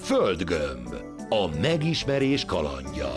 Földgömb. A megismerés kalandja.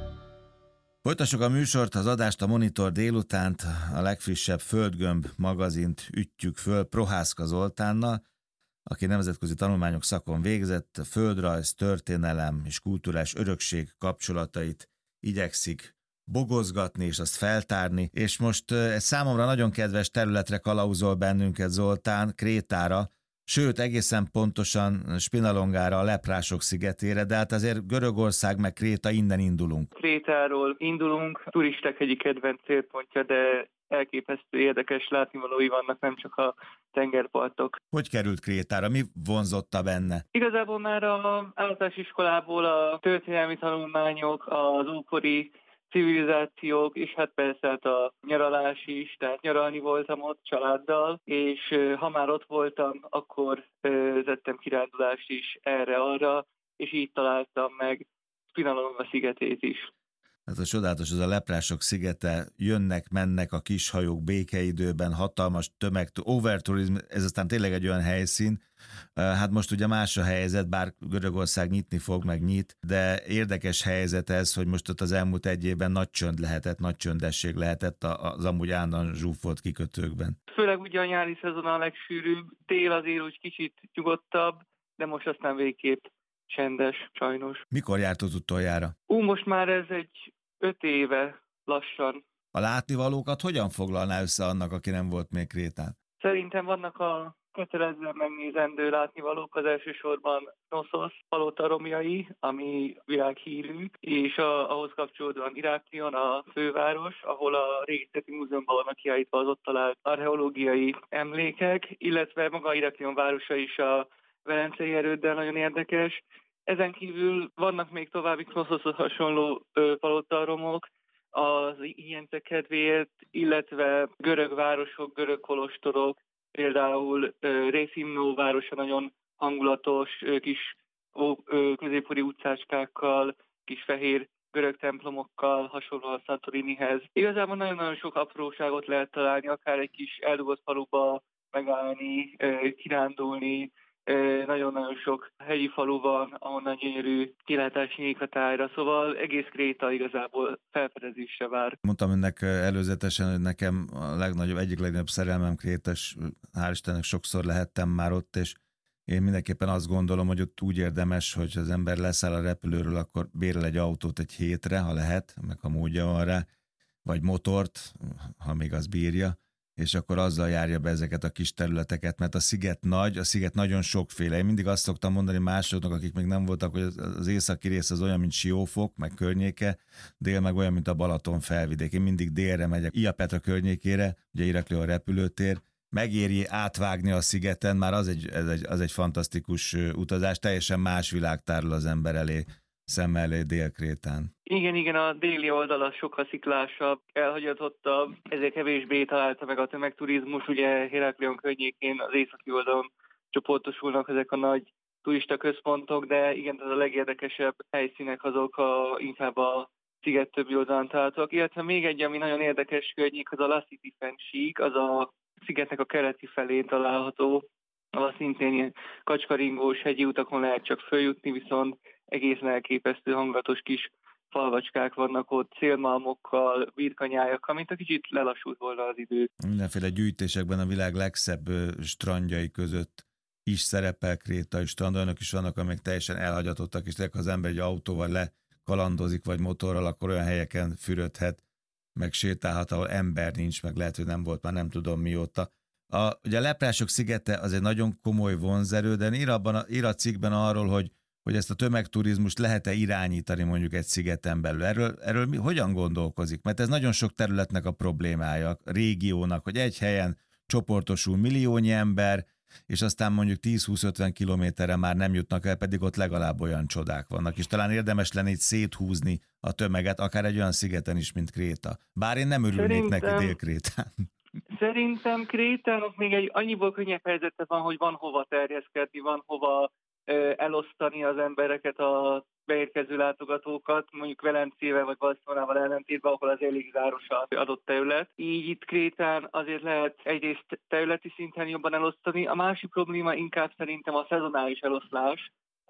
Folytassuk a műsort, az adást, a Monitor délutánt, a legfrissebb Földgömb magazint ütjük föl Prohászka Zoltánnal, aki nemzetközi tanulmányok szakon végzett, földrajz, történelem és kulturális örökség kapcsolatait igyekszik bogozgatni és azt feltárni, és most egy számomra nagyon kedves területre kalauzol bennünket Zoltán, Krétára, sőt egészen pontosan Spinalongára, a Leprások szigetére, de hát azért Görögország meg Kréta, innen indulunk. Krétáról indulunk, turisták egyik kedvenc célpontja, de elképesztő érdekes látnivalói vannak, nem csak a tengerpartok. Hogy került Krétára? Mi vonzotta benne? Igazából már az általános iskolából a történelmi tanulmányok, az ókori civilizációk, és hát persze a nyaralás is, tehát nyaralni voltam ott családdal, és ha már ott voltam, akkor tettem kirándulást is erre-arra, és így találtam meg Spinalonga szigetét is. Hát a csodálatos, az a Leprások szigete, jönnek-mennek a kis hajók békeidőben, hatalmas tömeg, overturizm, ez aztán tényleg egy olyan helyszín. Hát most ugye más a helyzet, bár Görögország nyitni fog, meg nyit, de érdekes helyzet ez, hogy most ott az elmúlt egy évben nagy csönd lehetett, nagy csöndesség lehetett az amúgy állandóan zsúfolt kikötőkben. Főleg ugye a nyári szezon a legsűrűbb, tél azért úgy kicsit nyugodtabb, de most aztán végképp csendes, sajnos. Mikor jártott utoljára? Most már ez egy 5 éve lassan. A látnivalókat hogyan foglalná össze annak, aki nem volt még Krétán? Szerintem vannak a kötelezően megnézendő látnivalók, az elsősorban Knoszosz palota romjai, ami világhírű, és ahhoz kapcsolódóan Iráklion, a főváros, ahol a Régészeti Múzeumban vannak kiállítva az ott talált archeológiai emlékek, illetve maga Iráklion városa is a Velencei erőddel nagyon érdekes. Ezen kívül vannak még további Knoszoszhoz hasonló palotaromok az ilyencek kedvéért, illetve görög városok, görög kolostorok, például Reszimnó városa nagyon hangulatos, kis középkori utcácskákkal, kis fehér görög templomokkal, hasonlóan Santorinihez. Igazából nagyon-nagyon sok apróságot lehet találni, akár egy kis eldugott faluba megállni, kirándulni. Nagyon-nagyon sok hegyi falu van, ahonnan gyönyörű kilátás nyílik a tájra, szóval egész Kréta igazából felfedezésre vár. Mondtam önnek előzetesen, hogy nekem egyik legnagyobb szerelmem Kréta, és hál' Istennek sokszor lehettem már ott, és én mindenképpen azt gondolom, hogy ott úgy érdemes, hogy az ember leszáll a repülőről, akkor bérel egy autót egy hétre, ha lehet, meg ha módja van rá, vagy motort, ha még az bírja, és akkor azzal járja be ezeket a kis területeket, mert a sziget nagyon sokféle. Én mindig azt szoktam mondani másoknak, akik még nem voltak, hogy az északi rész az olyan, mint Siófok, meg környéke, dél meg olyan, mint a Balaton felvidék. Én mindig délre megyek, Iapetra környékére, ugye Iraklion repülőtér, megéri átvágni a szigeten, már az egy fantasztikus utazás, teljesen más világ tárul az ember elé, szem elé Dél-Krétán. Igen, a déli oldal az sokkal sziklásabb, elhagyatottabb, ezért kevésbé találta meg a tömegturizmus, ugye Heraklion környékén az északi oldalon csoportosulnak ezek a nagy turista központok, de igen, ez a legérdekesebb helyszínek azok inkább a sziget többi oldalán találhatók, illetve még egy, ami nagyon érdekes környék, az a Lassiti-fennsík, az a szigetnek a keleti felén található, ahol szintén kacskaringós hegyi utakon lehet csak följutni, viszont egészen elképesztő hangulatos kis falvacskák vannak ott, szélmalmokkal, birkanyájakkal, mint a kicsit lelassult volna az idő. Mindenféle gyűjtésekben a világ legszebb strandjai között is szerepel Kréta, és strandolyanok is vannak, amelyek teljesen elhagyatottak, és ha az ember egy autóval lekalandozik, vagy motorral, akkor olyan helyeken fürödhet, meg sétálhat, ahol ember nincs, meg lehet, hogy nem volt már nem tudom mióta. Ugye a Leprások szigete az egy nagyon komoly vonzerő, de ír a cikkben arról, hogy ezt a tömegturizmust lehet-e irányítani mondjuk egy szigeten belül. Erről hogyan gondolkozik? Mert ez nagyon sok területnek a problémája, a régiónak, hogy egy helyen csoportosul milliónyi ember, és aztán mondjuk 10-20-50 kilométerre már nem jutnak el, pedig ott legalább olyan csodák vannak. És talán érdemes lenne így széthúzni a tömeget, akár egy olyan szigeten is, mint Kréta. Bár én nem örülnék neki Dél-Krétán. Szerintem Krétának még egy annyiból könnyebb helyzete van, hogy van hova terjeszkedni, van hova elosztani az embereket, a beérkező látogatókat, mondjuk Velencével vagy Barcelonával ellentétben, ahol az elég záros az adott terület. Így itt Krétán azért lehet egyrészt területi szinten jobban elosztani. A másik probléma inkább szerintem a szezonális eloszlás,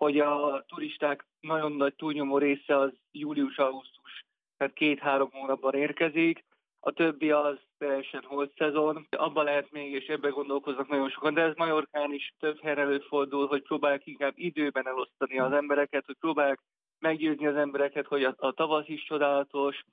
hogy a turisták nagyon nagy túlnyomó része az július-augusztus, tehát 2-3 hónapban érkezik, a többi az teljesen holt szezon. Abban lehet még, és ebben gondolkoznak nagyon sokan, de ez Majorkán is több helyen előfordul, hogy próbálják inkább időben elosztani az embereket, hogy próbálják meggyőzni az embereket, hogy a tavasz is csodálatos,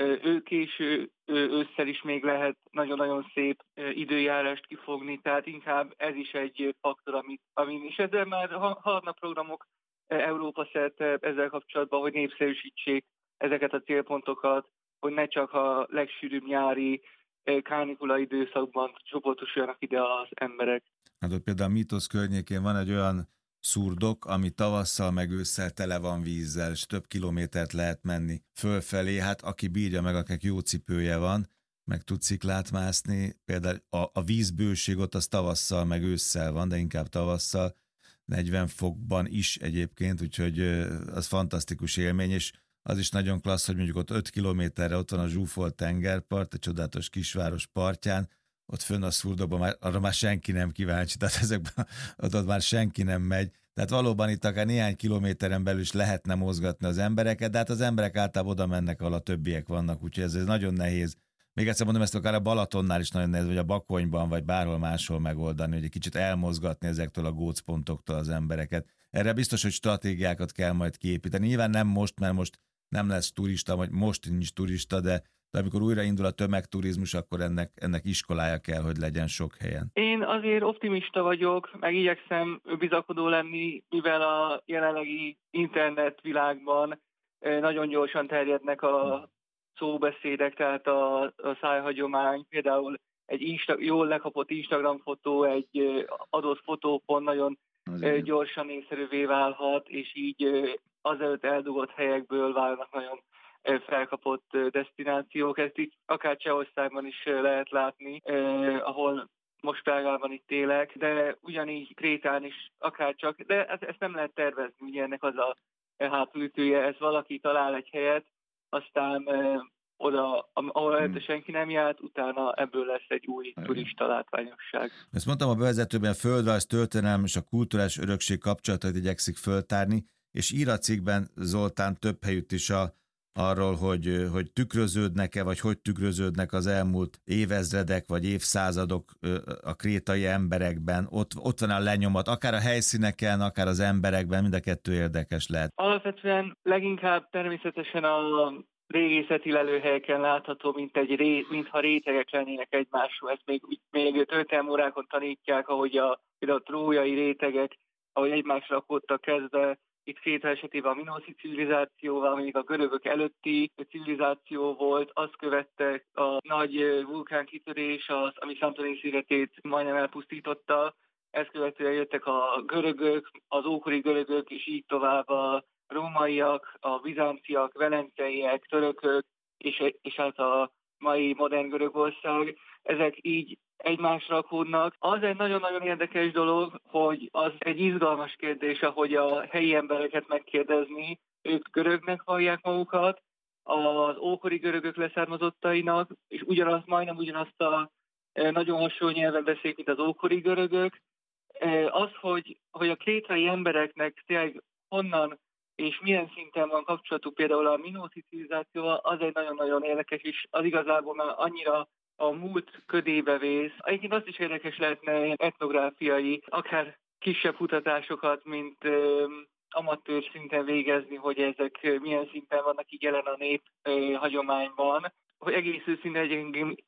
késő ősszel is még lehet nagyon-nagyon szép időjárást kifogni, tehát inkább ez is egy faktor, amin is ezzel már haladnak programok Európa szerte ezzel kapcsolatban, hogy népszerűsítsék ezeket a célpontokat, hogy ne csak a legsűrűbb nyári kánikula időszakban csoportosuljanak ide az emberek. Hát ott például a Mítosz környékén van egy olyan szurdok, ami tavasszal meg ősszel tele van vízzel, és több kilométert lehet menni fölfelé. Hát aki bírja meg, akinek jó cipője van, meg tud sziklát mászni. Például a vízbőség ott az tavasszal meg ősszel van, de inkább tavasszal, 40 fokban is egyébként, úgyhogy az fantasztikus élmény, és az is nagyon klassz, hogy mondjuk ott 5 kilométerre ott van a zsúfolt tengerpart, egy csodálatos kisváros partján, ott fönn a szurdokban arra már senki nem kíváncsi, tehát ezekben ott már senki nem megy. Tehát valóban itt akár néhány kilométeren belül is lehetne mozgatni az embereket, de hát az emberek általában oda mennek, ahol a többiek vannak, úgyhogy ez nagyon nehéz. Még egyszer mondom, ezt akár a Balatonnál is nagyon nehéz, vagy a Bakonyban, vagy bárhol máshol megoldani, hogy egy kicsit elmozgatni ezektől a gócpontoktól az embereket. Erre biztos, hogy stratégiákat kell majd kiépíteni. Nyilván nem most, mert most nem lesz turista, vagy most nincs turista, de amikor újraindul a tömegturizmus, akkor ennek iskolája kell, hogy legyen sok helyen. Én azért optimista vagyok, meg igyekszem bizakodó lenni, mivel a jelenlegi internetvilágban nagyon gyorsan terjednek a szóbeszédek, tehát a szájhagyomány, például egy jól lekapott Instagram fotó, egy adott fotópont nagyon gyorsan népszerűvé válhat, és így azelőtt eldugott helyekből válnak nagyon felkapott desztinációk. Ezt így akár Csehországban is lehet látni, ahol most Prágában itt élek, de ugyanígy Krétán is akárcsak, de ezt nem lehet tervezni, ugye ennek az a hátulütője, ez valaki talál egy helyet, aztán oda, ahol előtte senki nem járt, utána ebből lesz egy új turista látványosság. Ezt mondtam a bevezetőben, a földrajz, történelem és a kulturális örökség kapcsolatait igyekszik föltárni, és ír a cikkben Zoltán több helyütt is arról, hogy tükröződnek-e, vagy hogy tükröződnek az elmúlt évezredek, vagy évszázadok a krétai emberekben. Ott van a lenyomat, akár a helyszíneken, akár az emberekben, mind a kettő érdekes lehet. Alapvetően leginkább természetesen a régészeti lelőhelyeken látható, mintha rétegek lennének egymásról. Ezt még történelmórákon tanítják, ahogy például a trójai rétegek, ahogy egymásra rakódtak kezdve. Itt Kréta esetében a minószi civilizációval, amíg a görögök előtti civilizáció volt, azt követte a nagy vulkánkitörés, ami Santorini szigetét majdnem elpusztította. Ezt követően jöttek a görögök, az ókori görögök, és így tovább a rómaiak, a bizánciak, velenceiek, törökök, és hát a mai modern Görögország. Ezek így egymásra rakódnak. Az egy nagyon-nagyon érdekes dolog, hogy az egy izgalmas kérdés, ahogy a helyi embereket megkérdezni. Ők görögnek vallják magukat, az ókori görögök leszármazottainak, és majdnem ugyanazt a nagyon hasonló nyelven beszélik, mint az ókori görögök. Az, hogy a krétai embereknek tényleg honnan és milyen szinten van kapcsolatuk például a minószi civilizációval, az egy nagyon-nagyon érdekes, és az igazából már annyira a múlt ködébe vész. Egyébként azt is érdekes lehetne etnográfiai, akár kisebb kutatásokat, mint amatőr szinten végezni, hogy ezek milyen szinten vannak így jelen a nép hagyományban. Hogy egész őszintén egyébként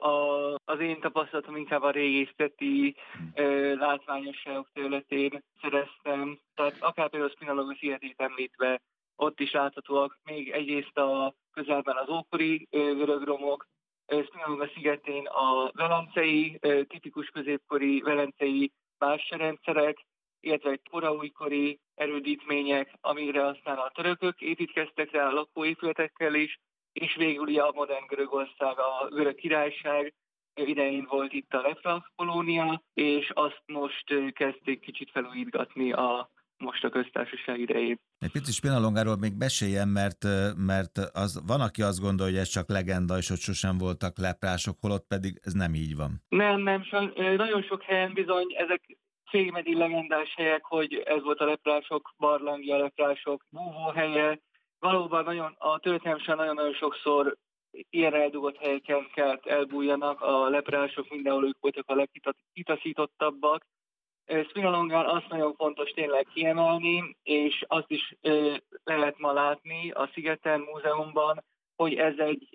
az én tapasztalatom inkább a régészeti látványosságok területén szereztem. Tehát akár például Spinalonga szigetét említve, ott is láthatóak még egyrészt a közelben az ókori görög romok, Spinalonga szigetén a velencei, tipikus középkori velencei bársarendszerek, illetve koraújkori erődítmények, amire aztán a törökök építkeztek rá lakóépületekkel is, és végül a modern Görögország, a görög királyság idején volt itt a Lefrak kolónia, és azt most kezdték kicsit felújítgatni most a köztársaság idején. Egy picit Spinalongáról még meséljen, mert van, aki azt gondolja, hogy ez csak legenda, és ott sosem voltak leprások, holott pedig ez nem így van. Nem, nagyon sok helyen bizony ezek Cégmedi legendás helyek, hogy ez volt a leprások barlangja, a leprások búvóhelye. Valóban a történelem során nagyon-nagyon sokszor ilyen eldugott helyeken kellett elbújjanak, a leprások mindenhol ők voltak a legtitaszítottabbak. Spinalongán azt nagyon fontos tényleg kiemelni, és azt is lehet ma látni a Szigeten múzeumban, hogy ez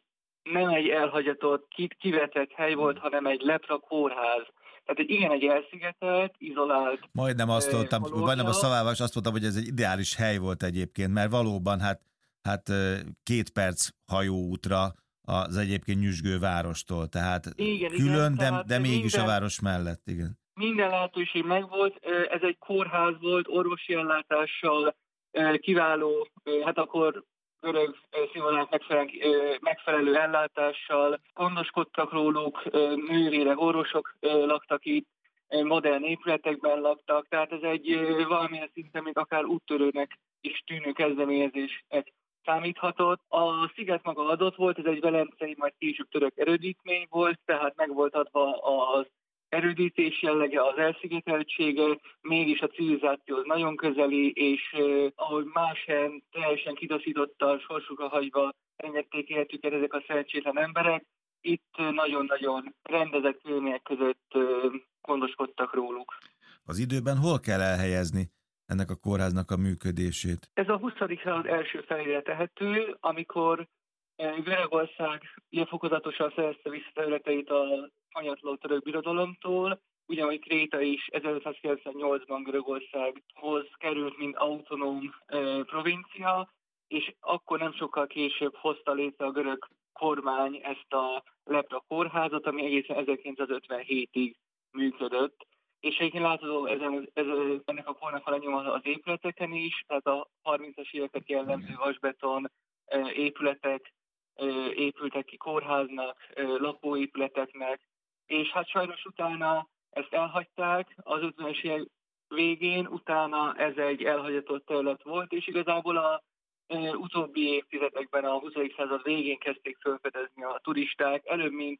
nem egy elhagyatott, kivetett hely volt, hanem egy lepra kórház. Tehát egy elszigetelt, izolált Majdnem azt mondtam, majdnem a szavával azt mondtam, hogy ez egy ideális hely volt egyébként, mert valóban hát 2 perc hajóútra az egyébként nyüzsgő várostól, tehát igen, külön, tehát de mégis a város mellett, igen. Minden lehetőség megvolt, ez egy kórház volt, orvosi ellátással, kiváló, hát akkor örök színvonalnak megfelelő ellátással, gondoskodtak róluk, nővérek, orvosok laktak itt, modern épületekben laktak, tehát ez egy valamilyen szinten még akár úttörőnek is tűnő kezdeményezésnek számíthatott. A sziget maga adott volt, ez egy velencei, majd később török erődítmény volt, tehát meg volt adva az erődítés jellege, az elszigeteltsége, mégis a civilizációhoz nagyon közeli, és ahogy más helyen teljesen kitaszítottan, sorsukra hagyva engedték életüket ezek a szerencsétlen emberek, itt nagyon-nagyon rendezett körülmények között gondoskodtak róluk. Az időben hol kell elhelyezni ennek a kórháznak a működését? Ez a 20. század első felére tehető, amikor Görögország fokozatosan szerezte vissza területeit a hanyatló török birodalomtól, ugyanúgy Kréta is 1598-ban Görögországhoz került, mint autonóm provincia, és akkor nem sokkal később hozta létre a görög kormány ezt a lepra kórházat, ami egészen 1957-ig működött. És egyébként látható ennek a kornak a lenyoma az épületeken is, tehát a 30-as éveket jellemző vasbeton épületek épültek ki kórháznak, lakóépületeknek, és hát sajnos utána ezt elhagyták az 50-es évek végén, utána ez egy elhagyatott terület volt, és igazából a utóbbi évtizedekben, a 20. század végén kezdték felfedezni a turisták, előbb mint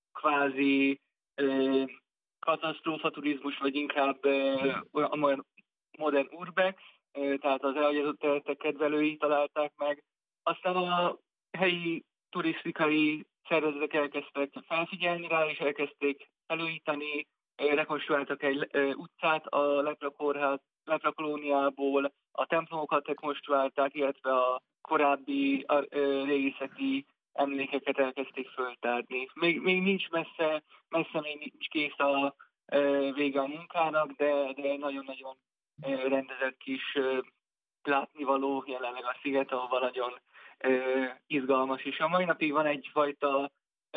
kvázi katasztrófaturizmus, vagy inkább a modern urbex, tehát az elhagyatott területek kedvelői találták meg. Aztán a helyi turisztikai szervezetek elkezdtek felfigyelni rá, és elkezdték előíteni, rekonstruáltak egy utcát a leprakolóniából, a templomokat rekonstruálták, illetve a korábbi régészeti emlékeket elkezdték föltárni. Még nincs messze még nincs kész a vége a munkának, de nagyon-nagyon rendezett kis látnivaló jelenleg a sziget, ahol nagyon izgalmas is. A mai napig van egyfajta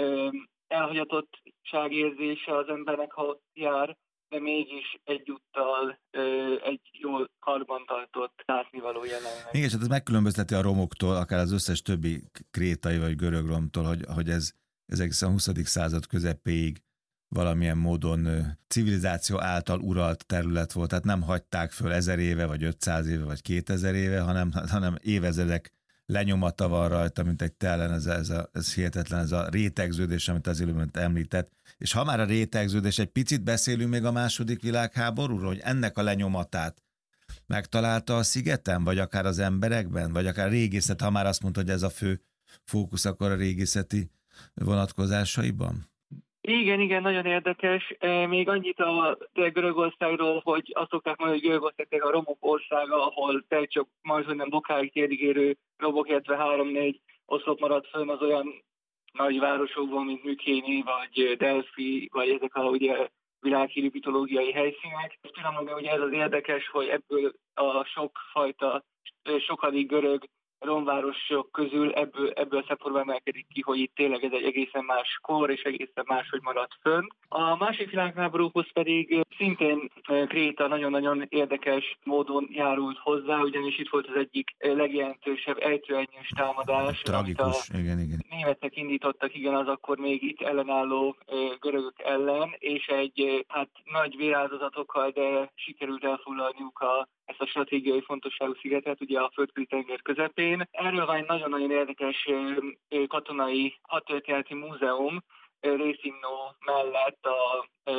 elhagyatottságérzése az embernek, ha ott jár, de mégis egyúttal egy jól karbantartott látnivaló jelenleg. Igen, és hát ez megkülönbözteti a romoktól, akár az összes többi krétai vagy görög romtól, hogy ez egészen a 20. század közepéig valamilyen módon civilizáció által uralt terület volt, tehát nem hagyták föl 1000 éve, vagy 500 éve, vagy 2000 éve, hanem évezredek lenyomata van rajta, mint egy tellen, ez hihetetlen, ez a rétegződés, amit az előbb említett. És ha már a rétegződés, egy picit beszélünk még a második világháborúról, hogy ennek a lenyomatát megtalálta a szigeten, vagy akár az emberekben, vagy akár a régészet, ha már azt mondta, hogy ez a fő fókusz akkor a régészeti vonatkozásaiban? Igen, nagyon érdekes. Még annyit a Görögországról, hogy azt szokták mondani, hogy Görögország a romok országa, ahol csak majd nem bokáig térig érő romok, illetve 3-4 oszlop maradt fönn az olyan nagy városokban, mint Mykéni, vagy Delphi, vagy ezek a ugye világhírű mitológiai helyszínek. Pillanatban ugye ez az érdekes, hogy ebből a sokfajta, sokadik görög romvárosok közül ebből a szempontból emelkedik ki, hogy itt tényleg ez egy egészen más kor, és egészen máshogy maradt fönn. A másik világháborúhoz pedig szintén Kréta nagyon-nagyon érdekes módon járult hozzá, ugyanis itt volt az egyik legjelentősebb ejtőernyős támadás. Tragikus, igen. Németek indítottak, igen, az akkor még itt ellenálló görögök ellen, és egy nagy véráldozatokkal, de sikerült elfoglalniuk ezt a stratégiai fontosságú szigetet, ugye a Földközi tenger közepén. Erről van egy nagyon-nagyon érdekes katonai hadtörténeti múzeum Részinnó mellett a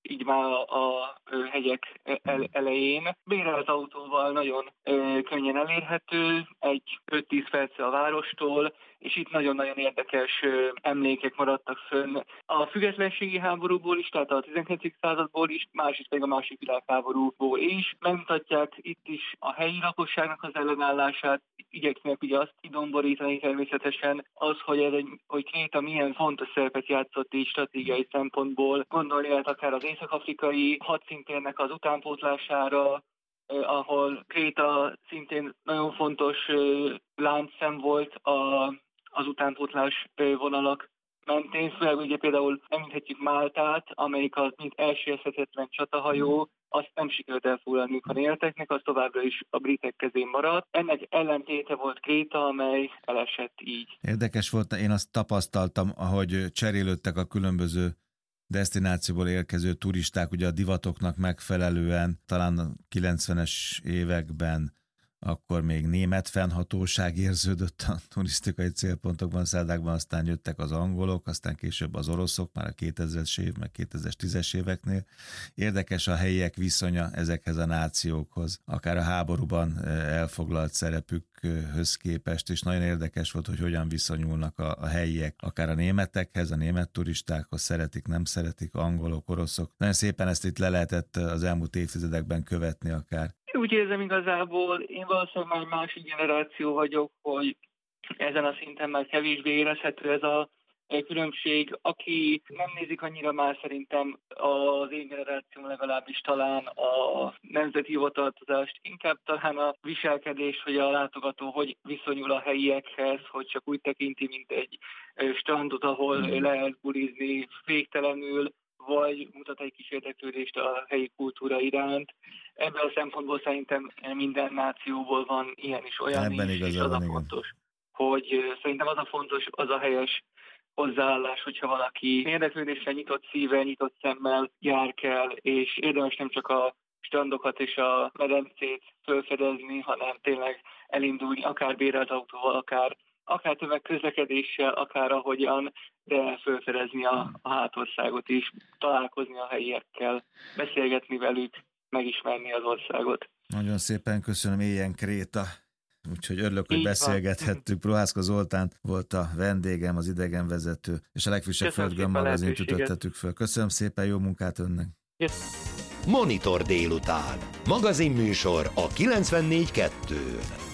így már a hegyek elején. Bérelt autóval nagyon könnyen elérhető, egy 5-10 perce a várostól, és itt nagyon-nagyon érdekes emlékek maradtak fönn. A függetlenségi háborúból is, tehát a 19. századból is, másrészt pedig a második világháborúból is. Megmutatják itt is a helyi lakosságnak az ellenállását, igyekszenek ugye azt kidomborítani természetesen, az, hogy Kréta milyen fontos szerepet játszott így stratégiai szempontból. Gondolni lehet akár az észak-afrikai hadszíntérnek az utánpótlására, ahol Kréta szintén nagyon fontos láncszem volt az utánpótlás vonalak mentén. Főleg ugye például említhetjük Máltát, amelyik az mint elsérthetetlen csatahajó, azt nem sikerült elfoglalniuk a németeknek, az továbbra is a britek kezén maradt. Ennek ellentéte volt Kréta, amely elesett így. Érdekes volt, én azt tapasztaltam, ahogy cserélődtek a különböző desztinációból érkező turisták, ugye a divatoknak megfelelően, talán a 90-es években akkor még német fennhatóság érződött a turisztikai célpontokban, szállodákban, aztán jöttek az angolok, aztán később az oroszok, már a 2000-es év, meg 2010-es éveknél. Érdekes a helyiek viszonya ezekhez a nációkhoz, akár a háborúban elfoglalt szerepükhöz képest, és nagyon érdekes volt, hogy hogyan viszonyulnak a helyiek, akár a németekhez, a német turistákhoz, szeretik, nem szeretik, angolok, oroszok. Nagyon szépen ezt itt le lehetett az elmúlt évtizedekben követni akár. Úgy érzem igazából, én valószínűleg már másik generáció vagyok, hogy ezen a szinten már kevésbé érezhető ez a különbség. Aki nem nézik annyira, már szerintem az én generációm legalábbis talán a nemzeti hivataltozást, inkább talán a viselkedés, hogy a látogató hogy viszonyul a helyiekhez, hogy csak úgy tekinti, mint egy strandot, ahol lehet bulizni végtelenül, vagy mutat egy kis érdeklődést a helyi kultúra iránt. Ebből a szempontból szerintem minden nációból van ilyen is, olyan ebben is, és az a fontos, hogy szerintem az a fontos, az a helyes hozzáállás, hogyha valaki érdeklődésre, nyitott szívvel, nyitott szemmel jár kell, és érdemes nem csak a strandokat és a medencét felfedezni, hanem tényleg elindulni, akár bérelt autóval, akár tömegközlekedéssel, akár ahogyan, de felfedezni a hátországot is, találkozni a helyiekkel, beszélgetni velük, megismerni az országot. Nagyon szépen köszönöm, éljen Kréta! Úgyhogy örülök, hogy beszélgethettük. Prohászka Zoltán volt a vendégem, az idegenvezető, és a legfrissebb Földgömb magazint ütöttettük föl. Köszönöm szépen, jó munkát önnek! Monitor délután. Magazinműsor a 94.2-n.